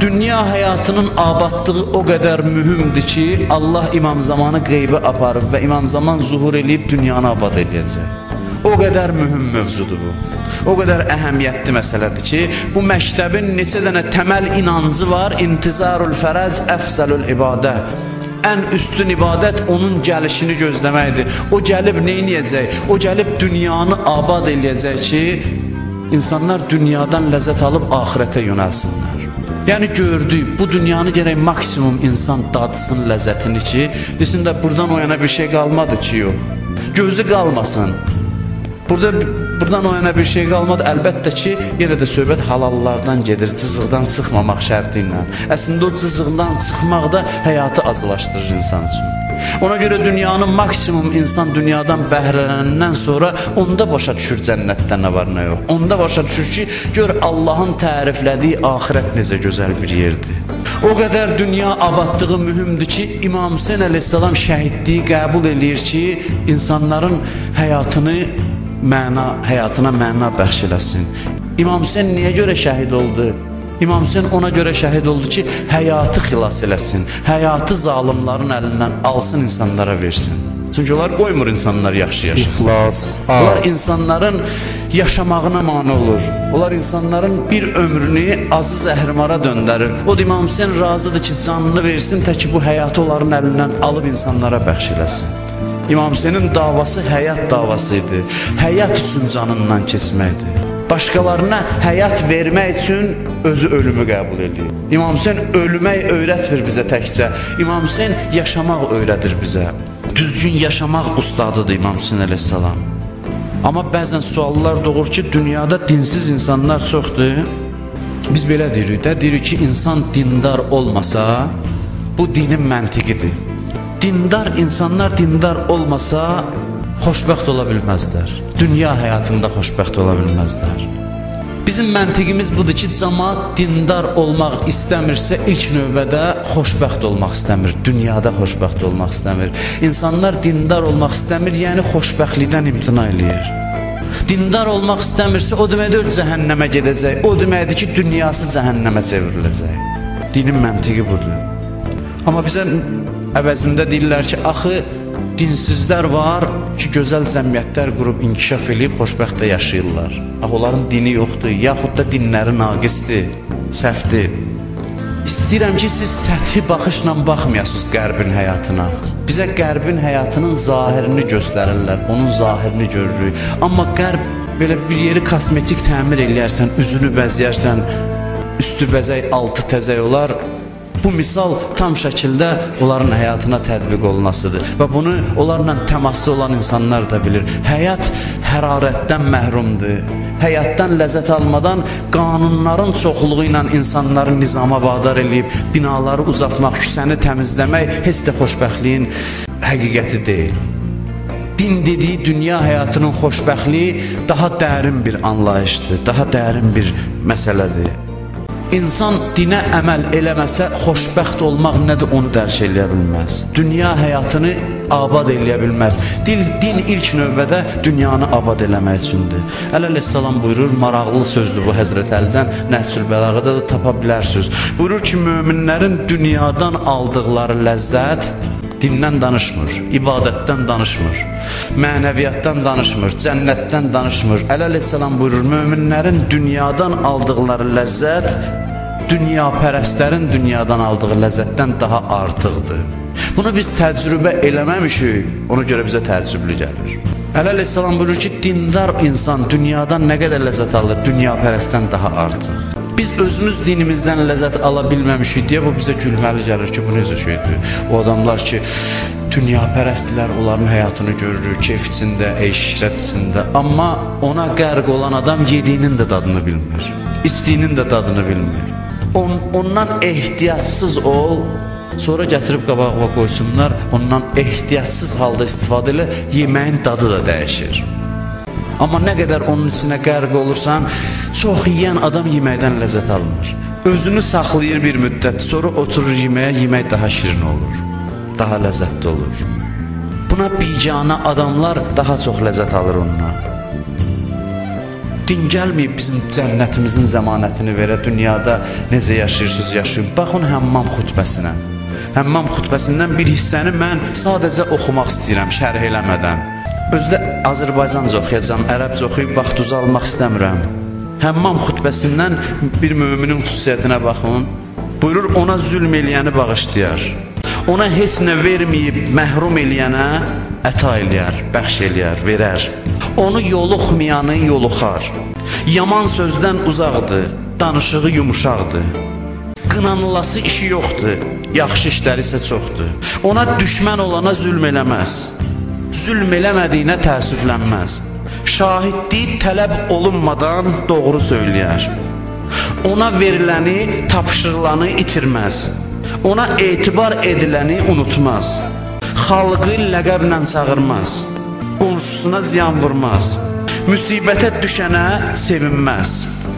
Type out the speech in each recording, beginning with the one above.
dünya həyatının abadlığı o qədər mühümdir ki, Allah İmam Zamanı qeybə aparıb və İmam Zaman zuhur eləyib dünyanı abad eləyəcək. O qədər mühüm mövzudur bu. O qədər əhəmiyyətli məsələdir ki, bu məktəbin neçə dənə təməl inancı var. İntizarul fərəc əfzəlül ibadə. Ən üstün ibadət onun gəlişini gözləməkdir. O gəlib neyniyəcək? O gəlib dünyanı abad eləyəcək ki, insanlar dünyadan ləzzət alıb axirətə yönəlsinlər. Yəni gördük, bu dünyanı gərək maksimum insan dadsın ləzzətini ki, desin də buradan o yana bir şey qalmadı ki, yox. Gözü qalmasın. Buradan o yana bir şey qalmadı. Əlbəttə ki, yenə də söhbət halallardan gedir, cızıqdan çıxmamaq şərti ilə. Əslində o cızıqdan çıxmaq da həyatı acılaşdırır insan üçün. Ona görə dünyanın maksimum insan dünyadan bəhrələnəndən sonra onda başa düşür cənnətdə nə var nə yox. Onda başa düşür ki, gör Allahın təriflədiyi axirət necə gözəl bir yerdir. O qədər dünya abadlığı mühümdür ki, İmam Hüseyn əleyhissalam şəhidliyi qəbul eləyir ki, insanların həyatına məna bəxş eləsin. İmam Hüseyn niyə görə şəhid oldu? İmam Hüseyn ona görə şəhid oldu ki, həyatı xilas eləsin, həyatı zalimların əlindən alsın, insanlara versin. Çünki onlar qoymur insanlar yaxşı yaşasın. Onlar insanların yaşamağına mane olur. Onlar insanların bir ömrünü azı zəhrimara döndərir. O da İmam Hüseyn razıdır ki, canını versin, tə ki bu həyatı onların əlindən alıb insanlara bəxş eləsin. İmam Hüseynin davası həyat davası idi. Həyat üçün canından keçməkdir. Başqalarına həyat vermək üçün özü ölümü qəbul edir. İmam Hüseyn ölmək öyrətmir bizə təkcə. İmam Hüseyn yaşamaq öyrədir bizə. Düzgün yaşamaq ustadıdır İmam Hüseyn əleyhissalam. Amma bəzən suallar doğur ki, dünyada dinsiz insanlar çoxdur. Biz belə deyirik də, deyirik ki, insan dindar olmasa, bu dinin məntiqidir. İnsanlar dindar olmasa, xoşbəxt ola bilməzlər. Dünya həyatında xoşbəxt ola bilməzlər. Bizim məntiqimiz budur ki, cəmaat dindar olmaq istəmirsə, ilk növbədə xoşbəxt olmaq istəmir. Dünyada xoşbəxt olmaq istəmir. İnsanlar dindar olmaq istəmir, yəni xoşbəxtlikdən imtina eləyir. Dindar olmaq istəmirsə, o deməkdir cəhənnəmə gedəcək. O deməkdir ki, dünyası cəhənnəmə çevriləcək. Dinin məntiqi budur. Amma bizə əvəzində deyirlər ki, axı, dinsizlər var ki, gözəl cəmiyyətlər qurub inkişaf edib, xoşbəxt də yaşayırlar. Onların dini yoxdur, yaxud da dinləri naqisdir, səhvdir. İstəyirəm ki, siz səthi baxışla baxmayasınız qərbin həyatına. Bizə qərbin həyatının zahirini göstərirlər, onun zahirini görürük. Amma qərb belə bir yeri kosmetik təmir eləyərsən, üzünü bəzəyərsən, üstü bəzək, altı təzək olar. Bu misal tam şəkildə onların həyatına tətbiq olunasıdır və bunu onlarla təmasda olan insanlar da bilir. Həyat hərarətdən məhrumdur. Həyatdan ləzzət almadan qanunların çoxluğu ilə insanları nizama vadar eləyib, binaları uzatmaq, küçəni təmizləmək heç də xoşbəxtliyin həqiqəti deyil. Din dediyi dünya həyatının xoşbəxtliyi daha dərin bir anlayışdır, daha dərin bir məsələdir. İnsan dinə əməl eləməsə, xoşbəxt olmaq nədir onu dərk eləyə bilməz. Dünya həyatını abad eləyə bilməz. Din ilk növbədə dünyanı abad eləmək üçündür. Əleyhissalam buyurur, maraqlı sözdür bu Həzrət Əlidən, Nəhcül Bəlağədə də tapa bilərsiniz. Buyurur ki, möminlərin dünyadan aldıqları ləzzət dindən danışmır, ibadətdən danışmır, mənəviyyatdan danışmır, cənnətdən danışmır. Əleyhissalam buyurur, möminlərin dünyadan aldıqları ləzzət dünyapərəstlərin dünyadan aldığı ləzzətdən daha artıqdır. Bunu biz təcrübə eləməmişik, ona görə bizə təəccüblü gəlir. Əleyhissalam buyurur ki, dindar insan dünyadan nə qədər ləzzət alır, dünyapərəstdən daha artıq. Biz özümüz dinimizdən ləzzət ala bilməmişik deyə bu bizə gülməli gəlir ki, bu necə şeydir? O adamlar ki, dünyapərəstlər, onların həyatını görürük, keyf içində, eşrət içində. Amma ona qərq olan adam yediyinin də dadını bilmir, içdiyinin də dadını bilmir. Ondan ehtiyatsız ol, sonra gətirib qabağına qoysunlar, ondan ehtiyatsız halda istifadə elə, yeməyin dadı da dəyişir. Amma nə qədər onun içinə qərq olursan, çox yiyən adam yeməkdən ləzzət almır. Özünü saxlayır bir müddət, sonra oturur yeməyə, yemək daha şirin olur, daha ləzzətli olur. Buna biganə adamlar daha çox ləzzət alır ondan. Din gəlməyib bizim cənnətimizin zəmanətini verə, dünyada necə yaşayırsınız, yaşayın. Baxın Həmmam xutbəsinə. Həmmam xutbəsindən bir hissəni mən sadəcə oxumaq istəyirəm, şərh eləmədən. Özdə Azərbaycanca oxuyacam, ərəbcə oxuyub vaxt uzalmaq istəmirəm. Həmmam xutbəsindən bir müminin xüsusiyyətinə baxın. Buyurur, ona zülm eləyəni bağışlayar. Ona heç nə verməyib məhrum eləyənə əta eləyər, bəxş eləyər, verər. Onu yoluxmayanı yoluxar. Yaman sözdən uzaqdır, danışığı yumuşaqdır. Qınanılası işi yoxdur, yaxşı işləri isə çoxdur. Ona düşmən olana zülm eləməz. Zülm eləmədiyinə təəssüflənməz. Şahidliyi tələb olunmadan doğru söyləyər. Ona veriləni, tapşırılanı itirməz. Ona etibar ediləni unutmaz. Xalqı ləqəblə çağırmaz. Qonşusuna ziyan vurmaz. Müsibətə düşənə sevinməz.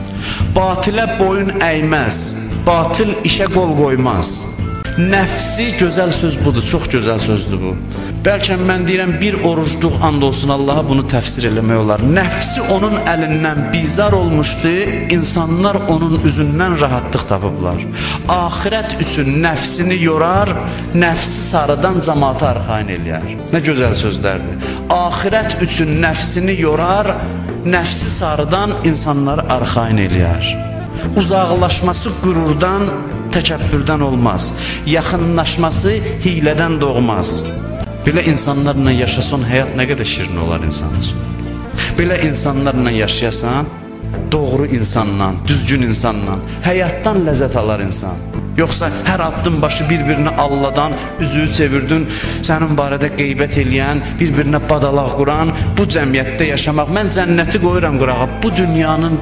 Batilə boyun əyməz. Batil işə qol qoymaz. Nəfsi gözəl söz budur, çox gözəl sözdür bu. Bəlkə mən deyirəm, bir orucluq and olsun Allaha bunu təfsir eləmək olar. Nəfsi onun əlindən bizar olmuşdu, insanlar onun üzündən rahatlıq tapıblar. Axirət üçün nəfsini yorar, nəfsi sarıdan cəmaata arxayın eləyər. Nə gözəl sözlərdir. Axirət üçün nəfsini yorar, nəfsi sarıdan insanları arxayın eləyər. Uzaqlaşması qürurdan, təkəbbürdən olmaz. Yaxınlaşması hilədən doğmaz. Belə insanlarla yaşasan, həyat nə qədər şirin olar insan üçün. Belə insanlarla yaşayasan, doğru insanla, düzgün insanla, həyatdan ləzzət alar insan. Yoxsa hər addım başı bir-birini alladan, üzüyü çevirdin, sənin barədə qeybət eləyən, bir-birinə badalaq quran, bu cəmiyyətdə yaşamaq, mən cənnəti qoyuram qırağa, bu dünyanın,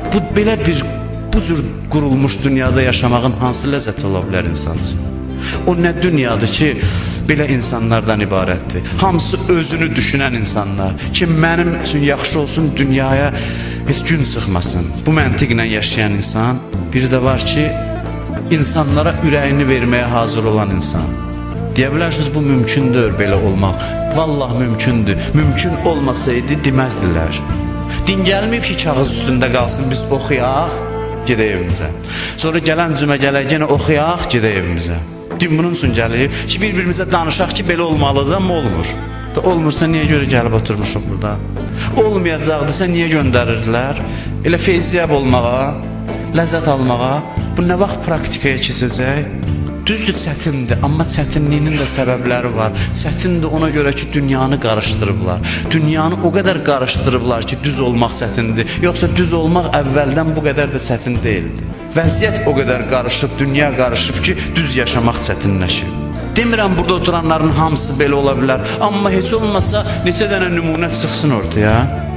bu cür qurulmuş dünyada yaşamağın hansı ləzzət ola bilər insan üçün? O nə dünyadır ki, belə insanlardan ibarətdir. Hamısı özünü düşünən insanlar ki, mənim üçün yaxşı olsun, dünyaya heç gün çıxmasın. Bu məntiqlə yaşayan insan. Biri də var ki, insanlara ürəyini verməyə hazır olan insan. Deyə bilərsiniz, bu mümkündür belə olmaq. Vallah mümkündür. Mümkün olmasaydı deməzdilər. Din gəlməyib ki, kağız üstündə qalsın, biz oxuyaq, gedək evimizə. Sonra gələn cümə gələk, yenə oxuyaq, gedək evimizə. Din bunun üçün gəlib ki, bir-birimizə danışaq ki, belə olmalıdır, amma olmur. Olmursa niyə görə gəlib oturmuşuq burada? Olmayacaqdırsa niyə göndərirdilər? Elə feyziyab olmağa, ləzzət almağa, bu nə vaxt praktikaya keçəcək? Düzdür, çətindir, amma çətinliyinin də səbəbləri var. Çətindir ona görə ki, dünyanı qarışdırıblar. Dünyanı o qədər qarışdırıblar ki, düz olmaq çətindir. Yoxsa düz olmaq əvvəldən bu qədər də çətin deyildi. Vəziyyət o qədər qarışıb, dünya qarışıb ki, düz yaşamaq çətinləşib. Demirəm, burada oturanların hamısı belə ola bilər. Amma heç olmasa neçə dənə nümunə çıxsın ortaya.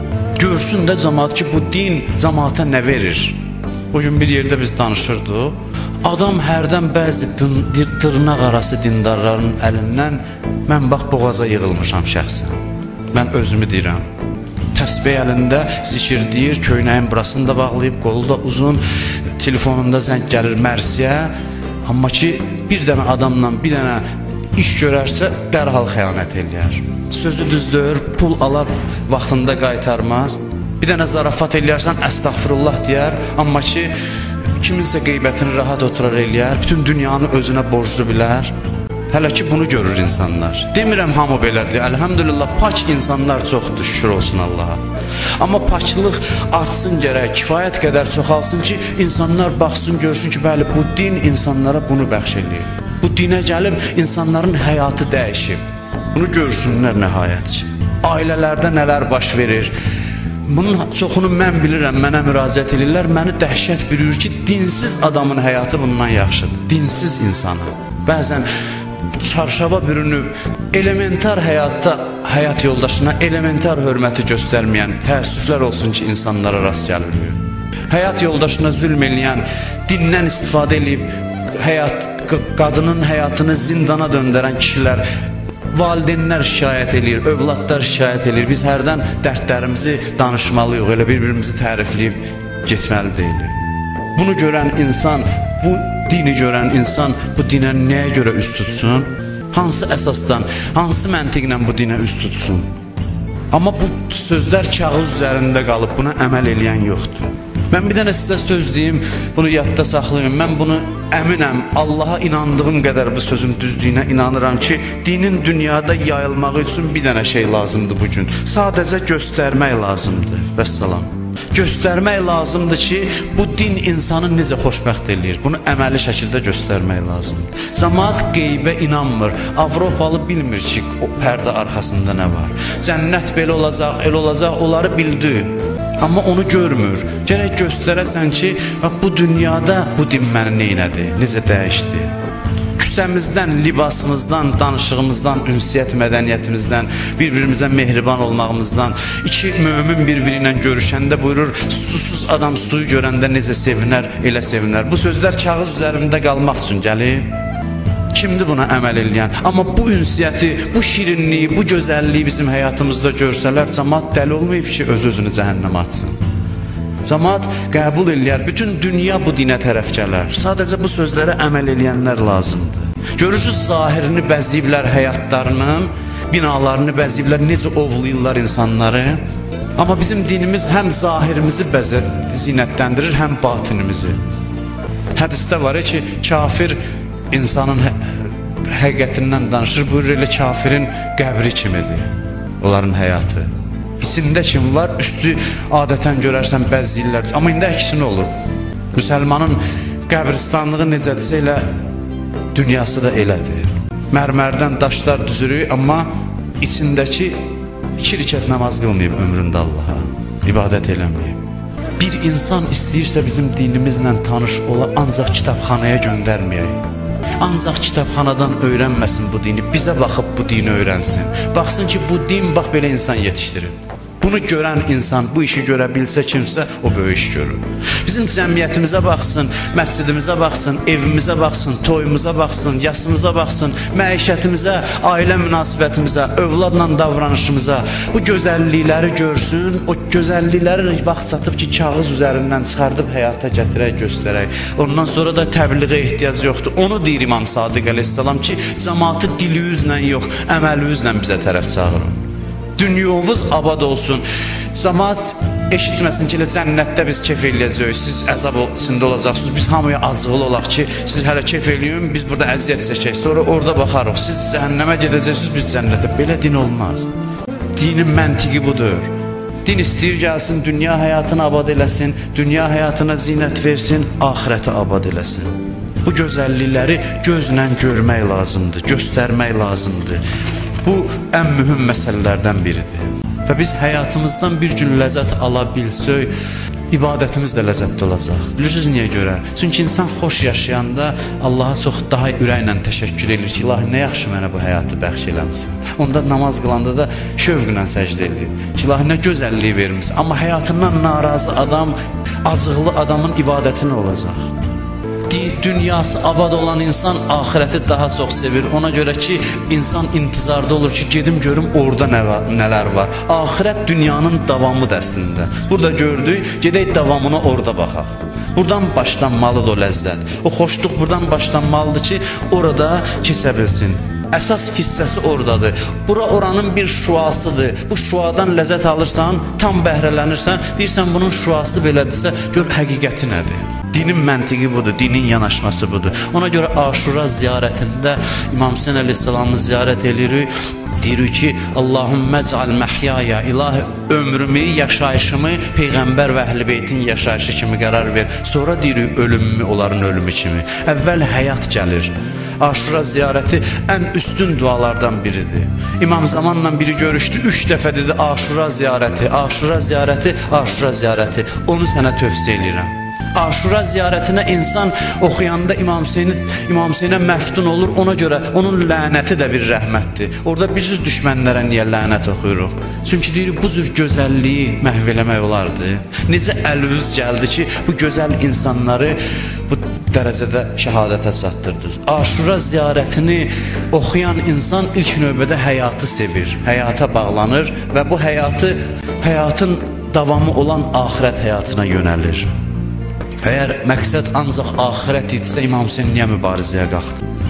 Görsün də cəmaat ki, bu din cəmaata nə verir. O gün bir yerdə biz danışırdıq. Adam hərdən bəzi dırnaq arası dindarların əlindən mən bax boğaza yığılmışam şəxsən. Mən özümü deyirəm. Təsbih əlində zikir deyir, köynəyin burasını da bağlayıb, qolu da uzun, telefonunda zəng gəlir mərsiyə. Amma ki, bir dənə adamla bir dənə iş görərsə dərhal xəyanət eləyər. Sözü düzdür, pul alar, vaxtında qaytarmaz. Bir dənə zarafat eləyərsən, əstəğfirullah deyər. Amma ki, kiminsə qeybətini rahat oturar eləyər, bütün dünyanı özünə borclu bilər. Hələ ki, bunu görür insanlar. Demirəm, hamı belədir. Əlhəmdülillah, pak insanlar çoxdur, şükür olsun Allaha. Amma paklıq artsın gərək, kifayət qədər çoxalsın ki, insanlar baxsın, görsün ki, bəli, bu din insanlara bunu bəxş eləyir. Bu dinə gəlib insanların həyatı dəyişib. Bunu görsünlər nəhayət ki. Ailələrdə nələr baş verir. Bunun çoxunu mən bilirəm, mənə müraciət edirlər. Məni dəhşət bürür ki, dinsiz adamın həyatı bundan yaxşıdır. Dinsiz insanı. Bəzən çarşava bürünüb, elementar həyatda həyat yoldaşına elementar hörməti göstərməyən, təəssüflər olsun ki, insanlara rast gəlir. Həyat yoldaşına zülm eləyən, dindən istifadə edib, qadının həyatını zindana döndərən kişilər, valideynlər şikayət edir, övladlar şikayət edir. Biz hərdən dərdlərimizi danışmalıyıq, elə bir-birimizi tərifləyib getməli deyilik. Bunu görən insan, bu dini görən insan bu dinə nəyə görə üst tutsun? Hansı əsasdan, hansı məntiqlə bu dinə üst tutsun? Amma bu sözlər kağız üzərində qalıb, buna əməl eləyən yoxdur. Mən bir dənə sizə söz deyim, bunu yadda saxlayın. Mən bunu əminəm, Allaha inandığım qədər bu sözün düzlüyünə inanıram ki, dinin dünyada yayılmağı üçün bir dənə şey lazımdır bugün. Sadəcə göstərmək lazımdır. Vəssalam. Göstərmək lazımdır ki, bu din insanı necə xoşbəxt eləyir. Bunu əməli şəkildə göstərmək lazımdır. Cəmaət qeybə inanmır. Avropalı bilmir ki, o pərdə arxasında nə var. Cənnət belə olacaq, el olacaq, onları bildi. Amma onu görmür. Gərək göstərəsən ki, bu dünyada bu din məni neynədi, necə dəyişdi. Küçəmizdən, libasımızdan, danışığımızdan, ünsiyyət mədəniyyətimizdən, bir-birimizə mehriban olmağımızdan, iki mömin bir-biri ilə görüşəndə buyurur, susuz adam suyu görəndə necə sevinər, elə sevinər. Bu sözlər kağız üzərində qalmaq üçün gəlir. Kimdir buna əməl eləyən? Amma bu ünsiyyəti, bu şirinliyi, bu gözəlliyi bizim həyatımızda görsələr, cəmaət dəli olmayıb ki, öz-özünü cəhənnəmə atsın. Cəmaət qəbul eləyər, bütün dünya bu dinə tərəf gələr. Sadəcə bu sözlərə əməl eləyənlər lazımdır. Görürsünüz, zahirini bəziyiblər həyatlarının, binalarını bəziyiblər, necə ovlayırlar insanları. Amma bizim dinimiz həm zahirimizi zinətləndirir, həm batinimizi. Hədisdə var ki, kafir insanın həqiqətindən danışır, buyurur, elə kafirin qəbri kimidir, onların həyatı. İçində kim var, üstü adətən görərsən bəziyirlər. Amma indi əksinə olur. Müsəlmanın qəbristanlığı necədirsə elə dünyası da elədir. Mərmərdən daşlar düzürük, amma içindəki 2 rükət namaz qılmayıb ömründə Allaha, ibadət eləməyib. Bir insan istəyirsə bizim dinimizlə tanış ola, ancaq kitabxanaya göndərməyək. Ancaq kitabxanadan öyrənməsin bu dini, bizə baxıb bu dini öyrənsin. Baxsın ki, bu din bax belə insan yetişdirir. Bunu görən insan, bu işi görə bilsə kimsə, o böyük iş görür. Bizim cəmiyyətimizə baxsın, məscidimizə baxsın, evimizə baxsın, toyumuza baxsın, yasımıza baxsın, məişətimizə, ailə münasibətimizə, övladla davranışımıza, bu gözəllikləri görsün, o gözəllikləri vaxt çatıb ki, kağız üzərindən çıxardıb həyata gətirək, göstərək. Ondan sonra da təbliğə ehtiyac yoxdur. Onu deyir İmam Sadiq əleyhissalam ki, cəmaatı diliyüzlə yox, əməliyüzlə bizə tərəf çağırın. Dünyovuz abad olsun. Cəmaət eşitməsin ki, cənnətdə biz keyf eləyəcəyik, siz əzab içində olacaqsınız, biz hamıya azıqlı olaq ki, siz hələ keyf eləyin, biz burada əziyyət çəkək, sonra orada baxarıq, siz cəhənnəmə gedəcəksiniz, biz cənnətə. Belə din olmaz. Dinin məntiqi budur. Din istəyir gəlsin, dünya həyatını abad eləsin, dünya həyatına zinət versin, axirəti abad eləsin. Bu gözəllikləri gözlə görmək lazımdır, göstərmək lazımdır. Bu ən mühüm məsələlərdən biridir. Və biz həyatımızdan bir gün ləzzət ala bilsək, ibadətimiz də ləzzətli olacaq. Bilirsiniz niyə görə? Çünki insan xoş yaşayanda Allaha çox daha ürəklə təşəkkür edir ki, ilahi nə yaxşı mənə bu həyatı bəxş eləmişsin. Onda namaz qılanda da şövqlə səcdə edir. Ki, ilahi nə gözəlliyi vermişsin. Amma həyatından narazı adam, acıqlı adamın ibadəti nə olacaq? Dünyası abad olan insan ahirəti daha çox sevir. Ona görə ki, insan intizarda olur ki, gedim görüm orada nələr var. Ahirət dünyanın davamıdır əslində. Burada gördük, gedək davamına orada baxaq. Buradan başlanmalıdır o ləzzət. O xoşluq buradan başlanmalıdır ki, orada keçə bilsin. Əsas hissəsi oradadır. Bura oranın bir şüasıdır. Bu şüadan ləzzət alırsan, tam bəhrələnirsən, deyirsən bunun şüası belədirsə, gör həqiqəti nədir? Dinin məntiqi budur, dinin yanaşması budur. Ona görə Aşura ziyarətində İmam Hüseyn əleyhissalamı ziyarət edirik. Deyirik ki, Allahümmə ec'al məhyaya, ilahi ömrümü, yaşayışımı Peyğəmbər və Əhl-i Beytin yaşayışı kimi qərar ver. Sonra deyirik ölümümü onların ölümü kimi. Əvvəl həyat gəlir. Aşura ziyarəti ən üstün dualardan biridir. İmam Zamanla biri görüşdü, 3 dəfə dedi Aşura ziyarəti, Aşura ziyarəti, Aşura ziyarəti. Onu sənə tövsiyə edirəm. Aşura ziyarətinə insan oxuyanda İmam Hüseynə məftun olur, ona görə onun lənəti də bir rəhmətdir. Orada bir cür düşmənlərə niyə lənət oxuyuruq? Çünki deyirik, bu cür gözəlliyi məhv eləmək olardı. Necə əliniz gəldi ki, bu gözəl insanları bu dərəcədə şəhadətə çatdırdınız. Aşura ziyarətini oxuyan insan ilk növbədə həyatı sevir, həyata bağlanır və bu həyatın davamı olan axirət həyatına yönəlir. Əgər məqsəd ancaq axirət idisə, İmam Hüseyn niyə mübarizəyə qalxdı?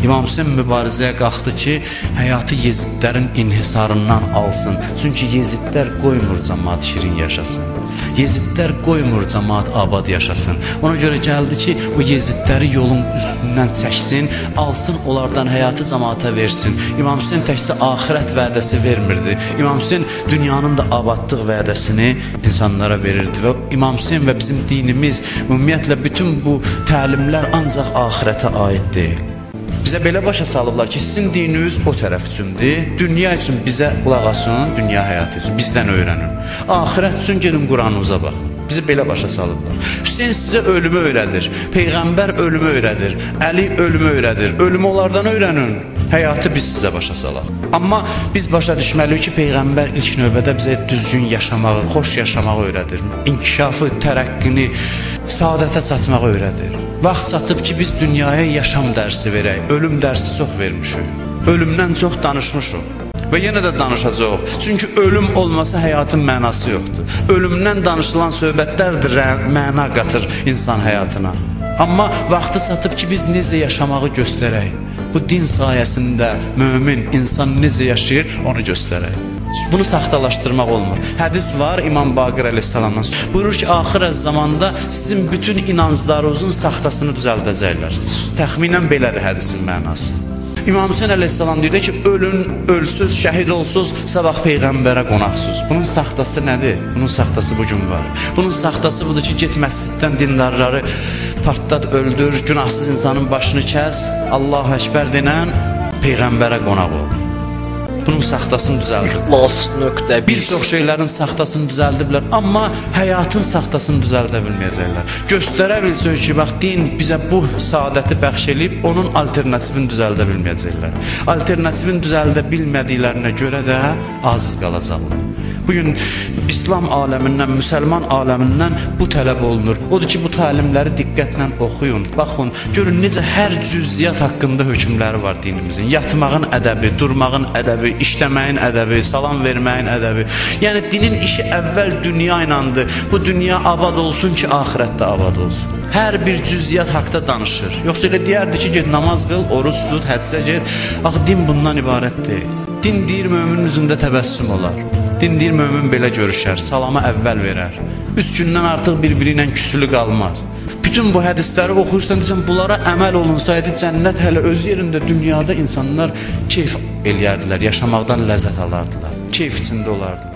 İmam Hüseyn mübarizəyə qalxdı ki, həyatı Yezidlərin inhisarından alsın. Çünki Yezidlər qoymur cəmaat şirin yaşasın. Yezidlər qoymur cəmaat abad yaşasın. Ona görə gəldi ki, o Yezidləri yolun üstündən çəksin, alsın, onlardan həyatı cəmaata versin. İmam Hüseyn təkcə axirət vədəsi vermirdi. İmam Hüseyn dünyanın da abadlıq vədəsini insanlara verirdi. Və İmam Hüseyn və bizim dinimiz, ümumiyyətlə bütün bu təlimlər ancaq axirətə aid deyil. Bizə belə başa salıblar ki, sizin dininiz o tərəf üçündür, dünya üçün bizə qulaq asın, dünya həyatı üçün bizdən öyrənin. Axirət üçün gedin Quranınıza baxın. Bizi belə başa salıblar. Hüseyn sizə ölümü öyrədir, Peyğəmbər ölümü öyrədir, Əli ölümü öyrədir. Ölümü onlardan öyrənin, həyatı biz sizə başa salaq. Amma biz başa düşməliyik ki, Peyğəmbər ilk növbədə bizə düzgün yaşamağı, xoş yaşamağı öyrədir. İnkişafı, tərəqqini, saadətə çatmağı öyrədir. Vaxt çatıb ki, biz dünyaya yaşam dərsi verək, ölüm dərsi çox vermişik. Ölümdən çox danışmışıq. Və yenə də danışacaq. Çünki ölüm olmasa həyatın mənası yoxdur. Ölümdən danışılan söhbətlərdir, məna qatır insan həyatına. Amma vaxtı çatıb ki, biz necə yaşamağı göstərək. Bu din sayəsində mömin insan necə yaşayır, onu göstərək. Bunu saxtalaşdırmaq olmur. Hədis var İmam Baqir əleyhissalamdan. Buyurur ki, axir zamanda sizin bütün inanclarınızın saxtasını düzəldəcəklər. Təxminən belədir hədisin mənası. İmam Hüseyn əleyhissalam deyir ki, ölün, ölsüz, şəhid olsuz, sabah Peyğəmbərə qonaqsız. Bunun saxtası nədir? Bunun saxtası bugün var. Bunun saxtası budur ki, get məsciddən dindarları partlat, öldür, günahsız insanın başını kəs, Allahu Əkbər denən Peyğəmbərə qonaq ol. Bunun saxtasını düzəldib. Bir çox şeylərin saxtasını düzəldiblər, amma həyatın saxtasını düzəldə bilməyəcəklər. Göstərə bilsək ki, bax, din bizə bu saadəti bəxş edib, onun alternativini düzəldə bilməyəcəklər. Alternativini düzəldə bilmədiklərinə görə də aziz qalacaqlar. Bugün İslam aləmindən, müsəlman aləmindən bu tələb olunur. Odur ki, bu təlimləri diqqətlə oxuyun, baxın, görün necə hər cüziyyat haqqında hökmləri var dinimizin. Yatmağın ədəbi, durmağın ədəbi, işləməyin ədəbi, salam verməyin ədəbi. Yəni, dinin işi əvvəl dünya inandı. Bu dünya abad olsun ki, axirətdə abad olsun. Hər bir cüziyyat haqda danışır. Yoxsa elə deyərdi ki, get namaz qıl, oruç tut, həccə get. Axı, din bundan ibarət deyil. Din deyir, möminin üzündə təbəssüm olar. Din deyir, mömin belə görüşər, salama əvvəl verər. 3 gündən artıq bir-biri ilə küsülü qalmaz. Bütün bu hədisləri oxuyursan, deyəcəm, bunlara əməl olunsaydı, cənnət hələ öz yerində, dünyada insanlar keyf eləyərdilər, yaşamaqdan ləzzət alardılar, keyf içində olardılar.